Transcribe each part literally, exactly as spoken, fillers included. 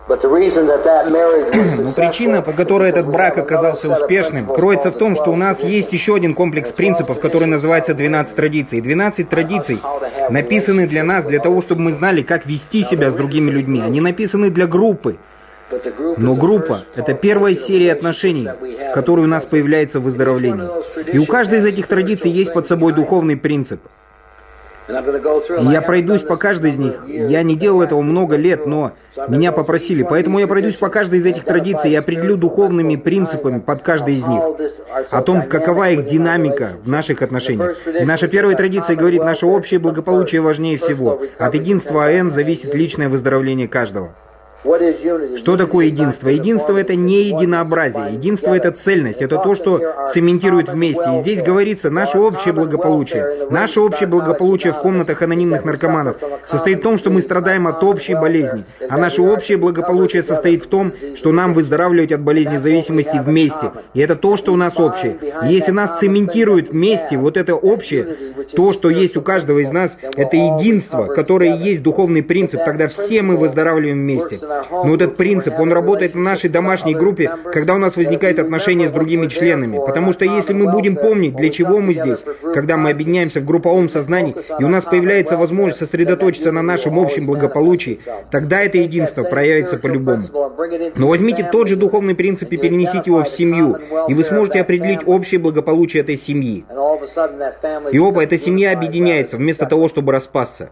Но причина, по которой этот брак оказался успешным, кроется в том, что у нас есть еще один комплекс принципов, который называется двенадцать традиций. двенадцать традиций написаны для нас, для того, чтобы мы знали, как вести себя с другими людьми. Они написаны для группы. Но группа – это первая серия отношений, которая у нас появляется в выздоровлении. И у каждой из этих традиций есть под собой духовный принцип. И я пройдусь по каждой из них. Я не делал этого много лет, но меня попросили. Поэтому я пройдусь по каждой из этих традиций и определю духовными принципами под каждой из них. О том, какова их динамика в наших отношениях. И наша первая традиция говорит, наше общее благополучие важнее всего. От единства АН зависит личное выздоровление каждого. Что такое единство? Единство — это не единообразие. Единство — это цельность. Это то, что цементирует вместе. И здесь говорится, наше общее благополучие. Наше общее благополучие в комнатах анонимных наркоманов состоит в том, что мы страдаем от общей болезни. А наше общее благополучие состоит в том, что нам выздоравливать от болезни зависимости вместе. И это то, что у нас общее. И если нас цементирует вместе, вот это общее, то, что есть у каждого из нас, это единство, которое и есть духовный принцип. Тогда все мы выздоравливаем вместе. Но этот принцип, он работает в нашей домашней группе, когда у нас возникает отношение с другими членами. Потому что если мы будем помнить, для чего мы здесь, когда мы объединяемся в групповом сознании, и у нас появляется возможность сосредоточиться на нашем общем благополучии, тогда это единство проявится по-любому. Но возьмите тот же духовный принцип и перенесите его в семью, и вы сможете определить общее благополучие этой семьи. И оба, эта семья объединяется, вместо того, чтобы распасться.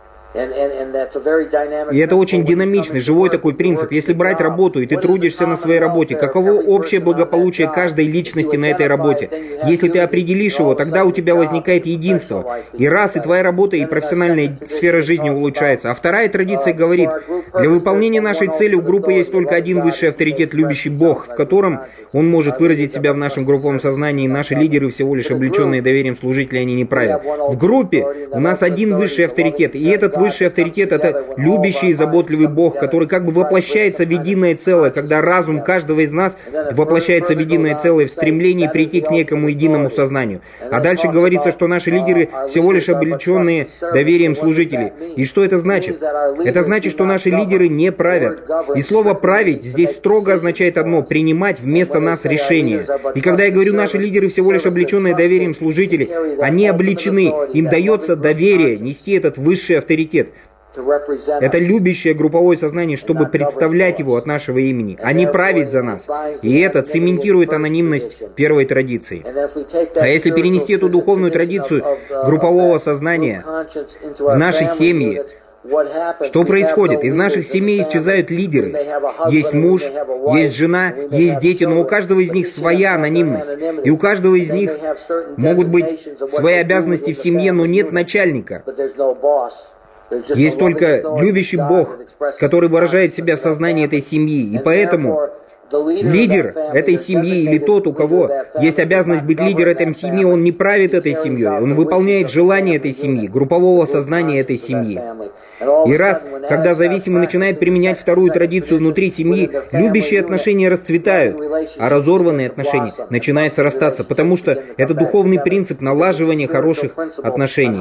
И это очень динамичный, живой такой принцип. Если брать работу, и ты трудишься на своей работе, каково общее благополучие каждой личности на этой работе? Если ты определишь его, тогда у тебя возникает единство. И раз, и твоя работа, и профессиональная сфера жизни улучшается. А вторая традиция говорит, для выполнения нашей цели у группы есть только один высший авторитет, любящий Бог, в котором он может выразить себя в нашем групповом сознании. Наши лидеры всего лишь облеченные доверием служители, они не правят. В группе у нас один высший авторитет, и этот высший авторитет — это любящий и заботливый Бог, который как бы воплощается в единое целое, когда разум каждого из нас воплощается в единое целое в стремлении прийти к некому единому сознанию. А дальше говорится, что наши лидеры всего лишь облеченные доверием служители. И что это значит? Это значит, что наши лидеры не правят. И слово «править» здесь строго означает одно — принимать вместо нас решения. И когда я говорю «наши лидеры всего лишь облеченные доверием служители», они облечены, им дается доверие нести этот высший авторитет. Это любящее групповое сознание, чтобы представлять его от нашего имени, а не править за нас. И это цементирует анонимность первой традиции. А если перенести эту духовную традицию группового сознания в наши семьи, что происходит? Из наших семей исчезают лидеры. Есть муж, есть жена, есть дети, но у каждого из них своя анонимность. И у каждого из них могут быть свои обязанности в семье, но нет начальника. Есть только любящий Бог, который выражает себя в сознании этой семьи. И поэтому лидер этой семьи или тот, у кого есть обязанность быть лидером этой семьи, он не правит этой семьей, он выполняет желания этой семьи, группового сознания этой семьи. И раз, когда зависимый начинает применять вторую традицию внутри семьи, любящие отношения расцветают, а разорванные отношения начинают срастаться, потому что это духовный принцип налаживания хороших отношений.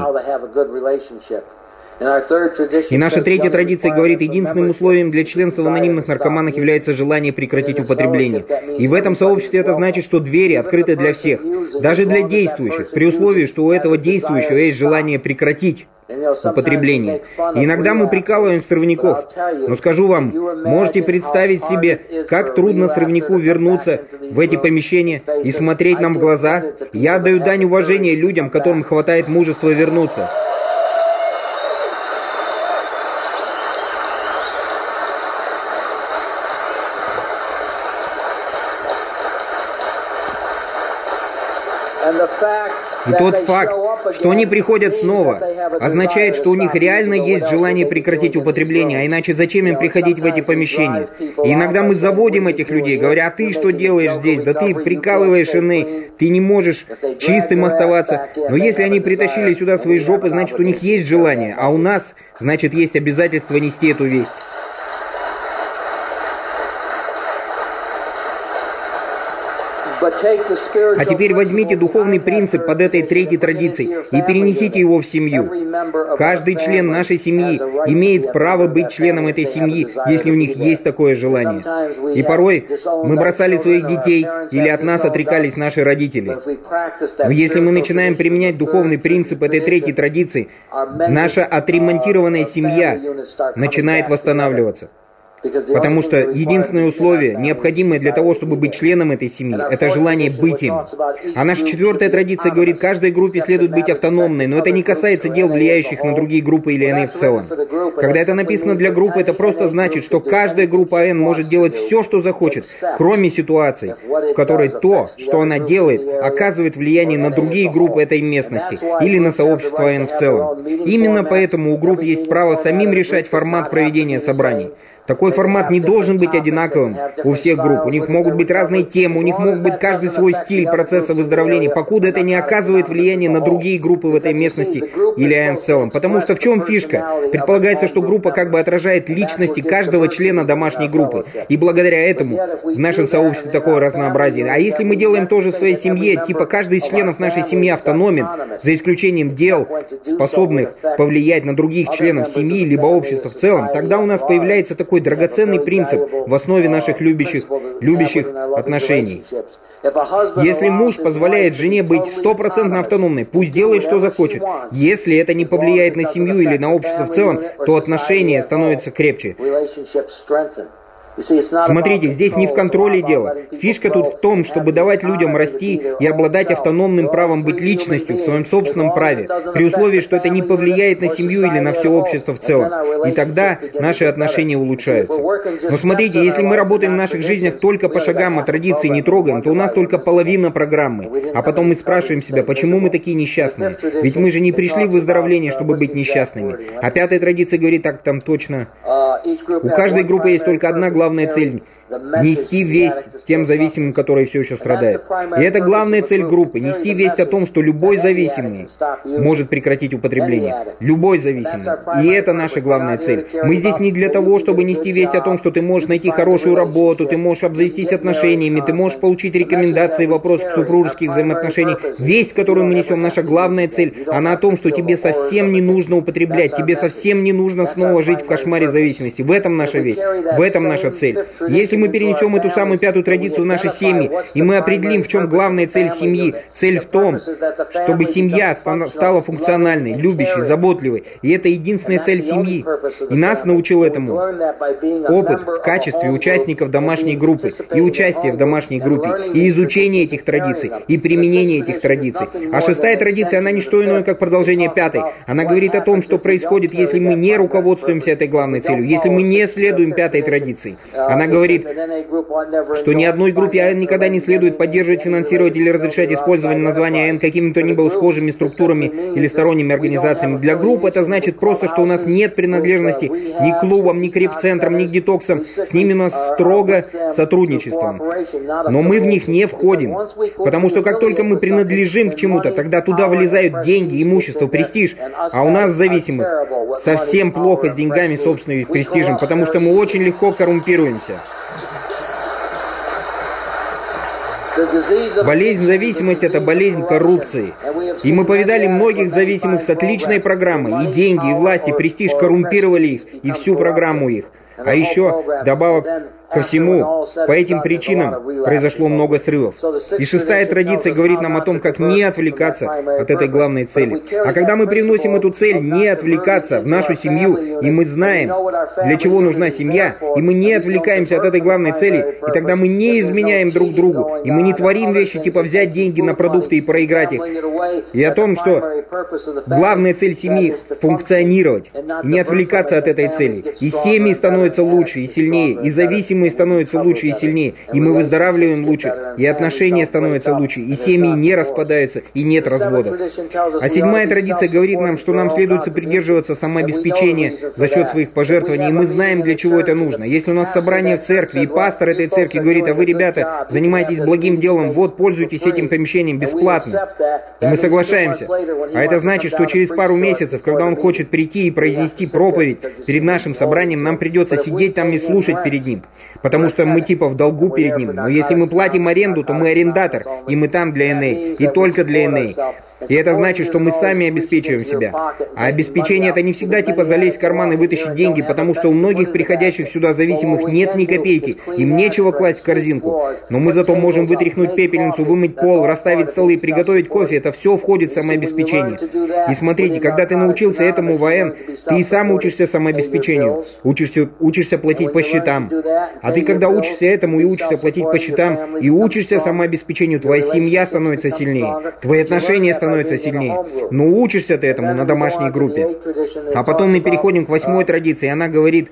И наша третья традиция говорит, единственным условием для членства в анонимных наркоманах является желание прекратить употребление. И в этом сообществе это значит, что двери открыты для всех, даже для действующих, при условии, что у этого действующего есть желание прекратить употребление. И иногда мы прикалываем сорвяков. Но скажу вам, можете представить себе, как трудно сорвяку вернуться в эти помещения и смотреть нам в глаза? Я отдаю дань уважения людям, которым хватает мужества вернуться. И тот факт, что они приходят снова, означает, что у них реально есть желание прекратить употребление, а иначе зачем им приходить в эти помещения? И иногда мы заводим этих людей, говоря, а ты что делаешь здесь? Да ты прикалываешь иные, ты не можешь чистым оставаться. Но если они притащили сюда свои жопы, значит у них есть желание, а у нас, значит, есть обязательство нести эту весть. А теперь возьмите духовный принцип под этой третьей традицией и перенесите его в семью. Каждый член нашей семьи имеет право быть членом этой семьи, если у них есть такое желание. И порой мы бросали своих детей или от нас отрекались наши родители. Но если мы начинаем применять духовный принцип этой третьей традиции, наша отремонтированная семья начинает восстанавливаться. Потому что единственное условие, необходимое для того, чтобы быть членом этой семьи, это желание быть им. А наша четвертая традиция говорит, каждой группе следует быть автономной, но это не касается дел, влияющих на другие группы или эн в целом. Когда это написано для группы, это просто значит, что каждая группа эн может делать все, что захочет, кроме ситуации, в которой то, что она делает, оказывает влияние на другие группы этой местности или на сообщество эн в целом. Именно поэтому у групп есть право самим решать формат проведения собраний. Такой формат не должен быть одинаковым у всех групп. У них могут быть разные темы, у них могут быть каждый свой стиль процесса выздоровления, покуда это не оказывает влияния на другие группы в этой местности или эн в целом. Потому что в чем фишка? Предполагается, что группа как бы отражает личности каждого члена домашней группы. И благодаря этому в нашем сообществе такое разнообразие. А если мы делаем то же в своей семье, типа каждый из членов нашей семьи автономен, за исключением дел, способных повлиять на других членов семьи, либо общества в целом, тогда у нас появляется такой драгоценный принцип в основе наших любящих, любящих отношений. Если муж позволяет жене быть стопроцентно автономной, пусть делает, что захочет. Если это не повлияет на семью или на общество в целом, то отношения становятся крепче. Смотрите, здесь не в контроле дело. Фишка тут в том, чтобы давать людям расти и обладать автономным правом быть личностью в своем собственном праве, при условии, что это не повлияет на семью или на все общество в целом. И тогда наши отношения улучшаются. Но смотрите, если мы работаем в наших жизнях только по шагам, а традиции не трогаем, то у нас только половина программы. А потом мы спрашиваем себя, почему мы такие несчастные? Ведь мы же не пришли в выздоровление, чтобы быть несчастными. А пятая традиция говорит так там точно. У каждой группы есть только одна главная Главная цель – нести весть тем зависимым, которые все еще страдают. И это главная цель группы – нести весть о том, что любой зависимый может прекратить употребление. Любой зависимый. И это наша главная цель. Мы здесь не для того, чтобы нести весть о том, что ты можешь найти хорошую работу, ты можешь обзавестись отношениями, ты можешь получить рекомендации в вопросах супружеских взаимоотношений. Весть, которую мы несем, наша главная цель, она о том, что тебе совсем не нужно употреблять, тебе совсем не нужно снова жить в кошмаре зависимости. В этом наша весть, в этом наша цель. Если мы перенесем эту самую пятую традицию в наши семьи, и мы определим, в чем главная цель семьи. Цель в том, чтобы семья стала функциональной, любящей, заботливой. И это единственная цель семьи. И нас научил этому опыт в качестве участников домашней группы, и участие в домашней группе, и изучение этих традиций, и применение этих традиций. А шестая традиция, она не что иное, как продолжение пятой. Она говорит о том, что происходит, если мы не руководствуемся этой главной целью, если мы не следуем пятой традиции. Она говорит, что ни одной группе АН никогда не следует поддерживать, финансировать или разрешать использование названия АН какими-то ни было схожими структурами или сторонними организациями. Для групп это значит просто, что у нас нет принадлежности ни к клубам, ни к реп-центрам, ни к детоксам. С ними у нас строго сотрудничество. Но мы в них не входим. Потому что как только мы принадлежим к чему-то, тогда туда влезают деньги, имущество, престиж. А у нас зависимых совсем плохо с деньгами, собственным престижем, потому что мы очень легко коррумпируемся. Болезнь зависимости – это болезнь коррупции. И мы повидали многих зависимых с отличной программой. И деньги, и власть, и престиж коррумпировали их, и всю программу их. А еще, добавок ко всему, по этим причинам произошло много срывов. И шестая традиция говорит нам о том, как не отвлекаться от этой главной цели. А когда мы приносим эту цель не отвлекаться в нашу семью, и мы знаем, для чего нужна семья, и мы не отвлекаемся от этой главной цели, и тогда мы не изменяем друг другу, и мы не творим вещи типа взять деньги на продукты и проиграть их. И о том, что главная цель семьи – функционировать, и не отвлекаться от этой цели. И семьи становятся лучше и сильнее, и зависимые становятся лучше и сильнее, и мы выздоравливаем лучше, и отношения становятся лучше, и семьи не распадаются, и нет разводов. А седьмая традиция говорит нам, что нам следует придерживаться самообеспечения за счет своих пожертвований, и мы знаем, для чего это нужно. Если у нас собрание в церкви, и пастор этой церкви говорит, а вы, ребята, занимаетесь благим делом, вот, пользуйтесь этим помещением бесплатно, и мы соглашаемся. А это значит, что через пару месяцев, когда он хочет прийти и произнести проповедь перед нашим собранием, нам придется просто сидеть там и слушать перед ним, потому что мы типа в долгу перед ним. Но если мы платим аренду, то мы арендатор, и мы там для эн эй, и только для эн эй. И это значит, что мы сами обеспечиваем себя. А обеспечение это не всегда типа залезть в карман и вытащить деньги, потому что у многих приходящих сюда зависимых нет ни копейки, им нечего класть в корзинку. Но мы зато можем вытряхнуть пепельницу, вымыть пол, расставить столы, приготовить кофе, это все входит в самообеспечение. И смотрите, когда ты научился этому в а эн, ты и сам учишься самообеспечению, учишься, учишься платить по счетам. А ты когда учишься этому и учишься платить по счетам, и учишься самообеспечению, твоя семья становится сильнее, твои отношения становятся становится сильнее. Но учишься ты этому на домашней группе. А потом мы переходим к восьмой традиции. Она говорит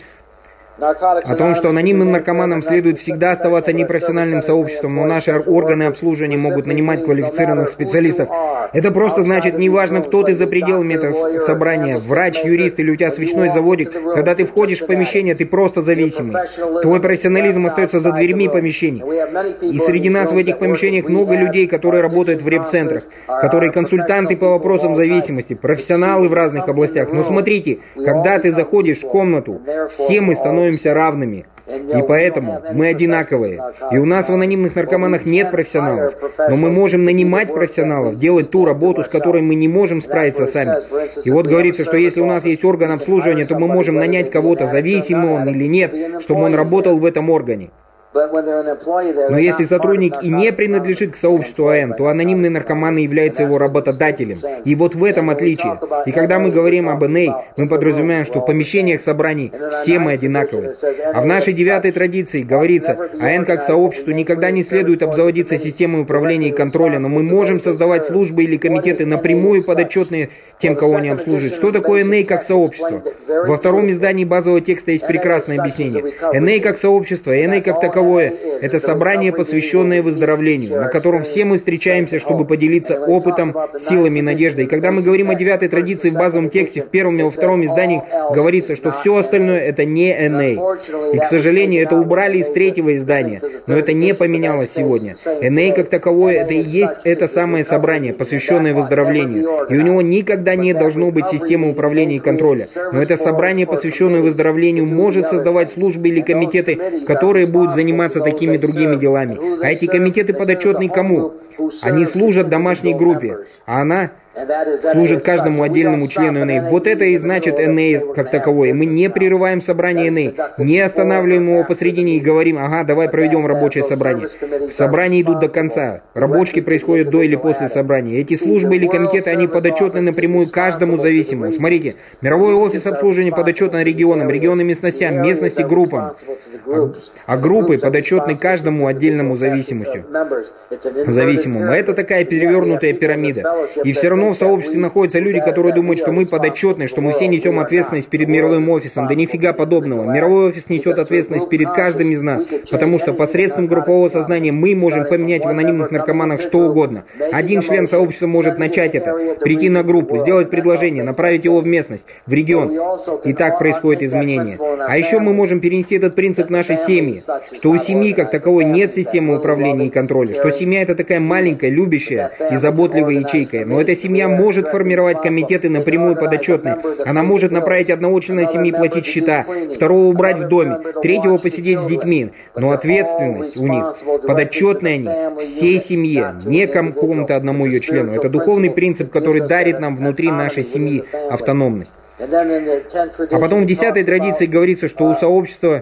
о том, что анонимным наркоманам следует всегда оставаться непрофессиональным сообществом, но наши органы обслуживания могут нанимать квалифицированных специалистов. Это просто значит, неважно, кто ты за пределами этого собрания, врач, юрист или у тебя свечной заводик, когда ты входишь в помещение, ты просто зависимый. Твой профессионализм остается за дверьми помещений. И среди нас в этих помещениях много людей, которые работают в реп-центрах, которые консультанты по вопросам зависимости, профессионалы в разных областях. Но смотрите, когда ты заходишь в комнату, все мы становимся равными. И поэтому мы одинаковые. И у нас в анонимных наркоманах нет профессионалов. Но мы можем нанимать профессионалов, делать ту работу, с которой мы не можем справиться сами. И вот говорится, что если у нас есть орган обслуживания, то мы можем нанять кого-то, зависимый он или нет, чтобы он работал в этом органе. Но если сотрудник и не принадлежит к сообществу а эн, то анонимный наркоман является его работодателем. И вот в этом отличие. И когда мы говорим об эн эй, мы подразумеваем, что в помещениях собраний все мы одинаковые. А в нашей девятой традиции говорится, а эн как сообществу никогда не следует обзаводиться системой управления и контроля, но мы можем создавать службы или комитеты напрямую подотчетные тем, кого они обслуживают. Что такое эн эй как сообщество? Во втором издании базового текста есть прекрасное объяснение. эн эй как сообщество, эн эй как таковое, это собрание, посвященное выздоровлению, на котором все мы встречаемся, чтобы поделиться опытом, силами и надеждой. И когда мы говорим о девятой традиции в базовом тексте, в первом и во втором издании говорится, что все остальное это не эн эй. И, к сожалению, это убрали из третьего издания, но это не поменялось сегодня. эн эй как таковое это и есть это самое собрание, посвященное выздоровлению. И у него никогда не должно быть системы управления и контроля. Но это собрание, посвященное выздоровлению, может создавать службы или комитеты, которые будут заниматься такими другими делами. А эти комитеты подотчетны кому? Они служат домашней группе, а она служит каждому отдельному члену эн эй. Вот это и значит эн эй как таковое. Мы не прерываем собрание эн эй, не останавливаем его посредине и говорим, ага, давай проведем рабочее собрание. Собрания идут до конца. Рабочки происходят до или после собрания. Эти службы или комитеты, они подотчетны напрямую каждому зависимому. Смотрите, мировой офис обслуживания подотчетен регионам, регионы местностям, местности группам. А группы подотчетны каждому отдельному зависимостью. Зависимому. Это такая перевернутая пирамида. И все равно в сообществе находятся люди, которые думают, что мы подотчетны, что мы все несем ответственность перед мировым офисом. Да нифига подобного. Мировой офис несет ответственность перед каждым из нас, потому что посредством группового сознания мы можем поменять в анонимных наркоманах что угодно. Один член сообщества может начать это, прийти на группу, сделать предложение, направить его в местность, в регион. И так происходит изменение. А еще мы можем перенести этот принцип в наши семьи, что у семьи как таковой нет системы управления и контроля, что семья это такая маленькая, любящая и заботливая ячейка. Но эта семья может формировать комитеты напрямую подотчетные. Она может направить одного члена семьи платить счета, второго убрать в доме, третьего посидеть с детьми. Но ответственность у них, подотчетные они всей семье, не какому-то одному ее члену. Это духовный принцип, который дарит нам внутри нашей семьи автономность. А потом в десятой традиции говорится, что у сообщества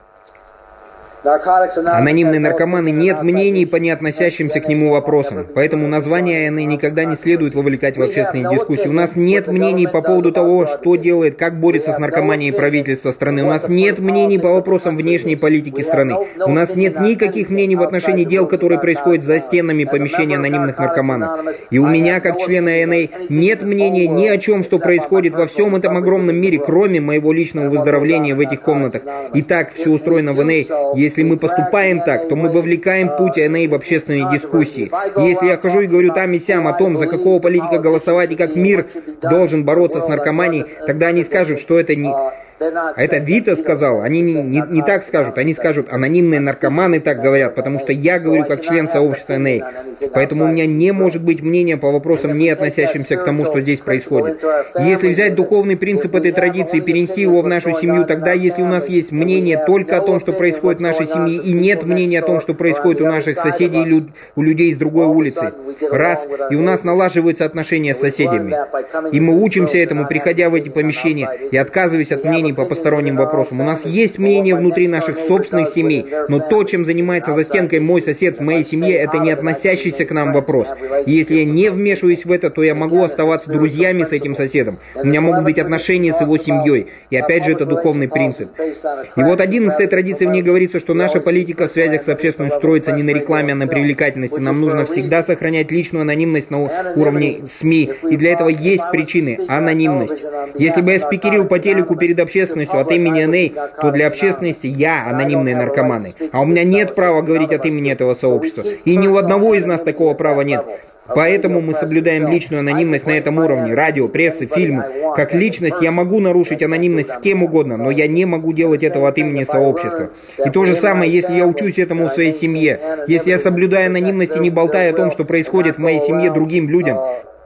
анонимные наркоманы нет мнений по неотносящимся к нему вопросам, поэтому название эн эй никогда не следует вовлекать в общественные дискуссии. У нас нет мнений по поводу того, что делает, как борется с наркоманией правительство страны. У нас нет мнений по вопросам внешней политики страны. У нас нет никаких мнений в отношении дел, которые происходят за стенами помещения анонимных наркоманов. И у меня, как члена эн эй, нет мнения ни о чем, что происходит во всем этом огромном мире, кроме моего личного выздоровления в этих комнатах. И так все устроено в эн эй. Если мы поступаем так, то мы вовлекаем путь эн эй в общественные дискуссии. И если я хожу и говорю там и сям о том, за какого политика голосовать и как мир должен бороться с наркоманией, тогда они скажут, что это не... А это Вита сказал, они не, не, не так скажут, они скажут, анонимные наркоманы так говорят, потому что я говорю как член сообщества эн эй. Поэтому у меня не может быть мнения по вопросам, не относящимся к тому, что здесь происходит. Если взять духовный принцип этой традиции и перенести его в нашу семью, тогда если у нас есть мнение только о том, что происходит в нашей семье, и нет мнения о том, что происходит у наших соседей и у людей с другой улицы, раз, и у нас налаживаются отношения с соседями, и мы учимся этому, приходя в эти помещения, и отказываясь от мнений по посторонним вопросам. У нас есть мнение внутри наших собственных семей, но то, чем занимается за стенкой мой сосед в моей семье, это не относящийся к нам вопрос. И если я не вмешиваюсь в это, то я могу оставаться друзьями с этим соседом. У меня могут быть отношения с его семьей. И опять же, это духовный принцип. И вот одиннадцатая традиция, в ней говорится, что наша политика в связях с общественностью строится не на рекламе, а на привлекательности. Нам нужно всегда сохранять личную анонимность на уровне СМИ. И для этого есть причины. Анонимность. Если бы я спикерил по телеку перед общественностью от имени эн эй, то для общественности я анонимные наркоманы. А у меня нет права говорить от имени этого сообщества. И ни у одного из нас такого права нет. Поэтому мы соблюдаем личную анонимность на этом уровне. Радио, пресса, фильмы. Как личность я могу нарушить анонимность с кем угодно, но я не могу делать этого от имени сообщества. И то же самое, если я учусь этому в своей семье. Если я соблюдаю анонимность и не болтаю о том, что происходит в моей семье другим людям,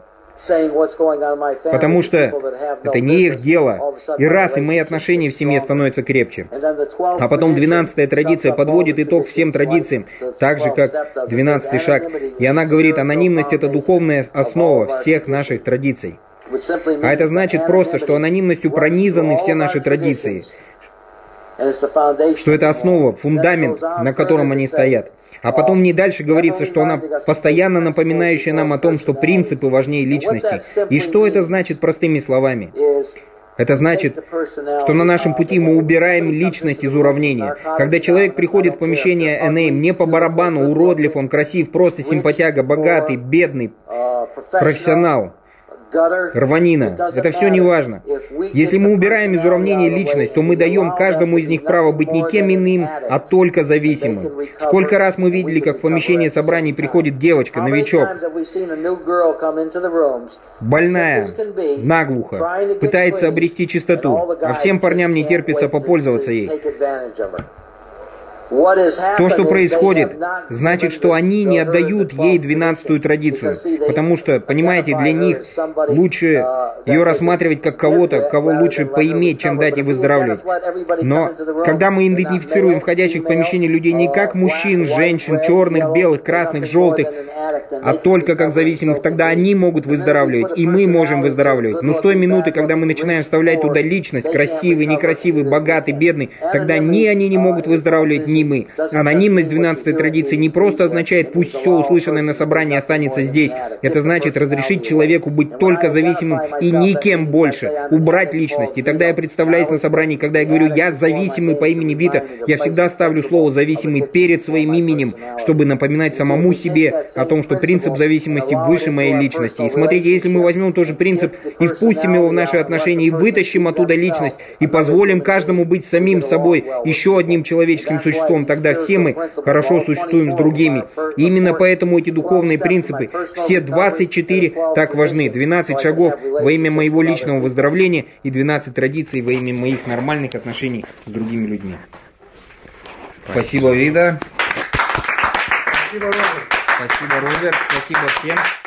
потому что это не их дело. И раз, и мои отношения в семье становятся крепче. А потом двенадцатая традиция подводит итог всем традициям, так же как двенадцатый шаг. И она говорит, анонимность — это духовная основа всех наших традиций. А это значит просто, что анонимностью пронизаны все наши традиции. Что это основа, фундамент, на котором они стоят. А потом не дальше говорится, что она постоянно напоминающая нам о том, что принципы важнее личности. И что это значит простыми словами? Это значит, что на нашем пути мы убираем личность из уравнения. Когда человек приходит в помещение эн эй, мне по барабану, уродлив он, красив, просто симпатяга, богатый, бедный, профессионал, рванина. Это все не важно. Если мы убираем из уравнения личность, то мы даем каждому из них право быть не кем иным, а только зависимым. Сколько раз мы видели, как в помещение собраний приходит девочка, новичок, больная, наглухо, пытается обрести чистоту, а всем парням не терпится попользоваться ей. То, что происходит, значит, что они не отдают ей двенадцатую традицию, потому что, понимаете, для них лучше ее рассматривать как кого-то, кого лучше поиметь, чем дать ей выздоравливать. Но когда мы идентифицируем входящих в помещение людей не как мужчин, женщин, черных, белых, красных, желтых, а только как зависимых, тогда они могут выздоравливать, и мы можем выздоравливать. Но с той минуты, когда мы начинаем вставлять туда личность, красивый, некрасивый, богатый, бедный, тогда ни они не могут выздоравливать, ни мы. Анонимность двенадцатой традиции не просто означает, пусть все услышанное на собрании останется здесь. Это значит разрешить человеку быть только зависимым и никем больше. Убрать личность. И тогда я представляюсь на собрании, когда я говорю, я зависимый по имени Вита, я всегда ставлю слово зависимый перед своим именем, чтобы напоминать самому себе о том, что принцип зависимости выше моей личности. И смотрите, если мы возьмем тоже принцип и впустим его в наши отношения, и вытащим оттуда личность, и позволим каждому быть самим собой, еще одним человеческим существом, тогда все мы хорошо существуем с другими. И именно поэтому эти духовные принципы, все двадцать четыре, так важны. двенадцать шагов во имя моего личного выздоровления и двенадцать традиций во имя моих нормальных отношений с другими людьми. Спасибо, Вида. Спасибо, Роберт. Спасибо, Роберт. Спасибо всем.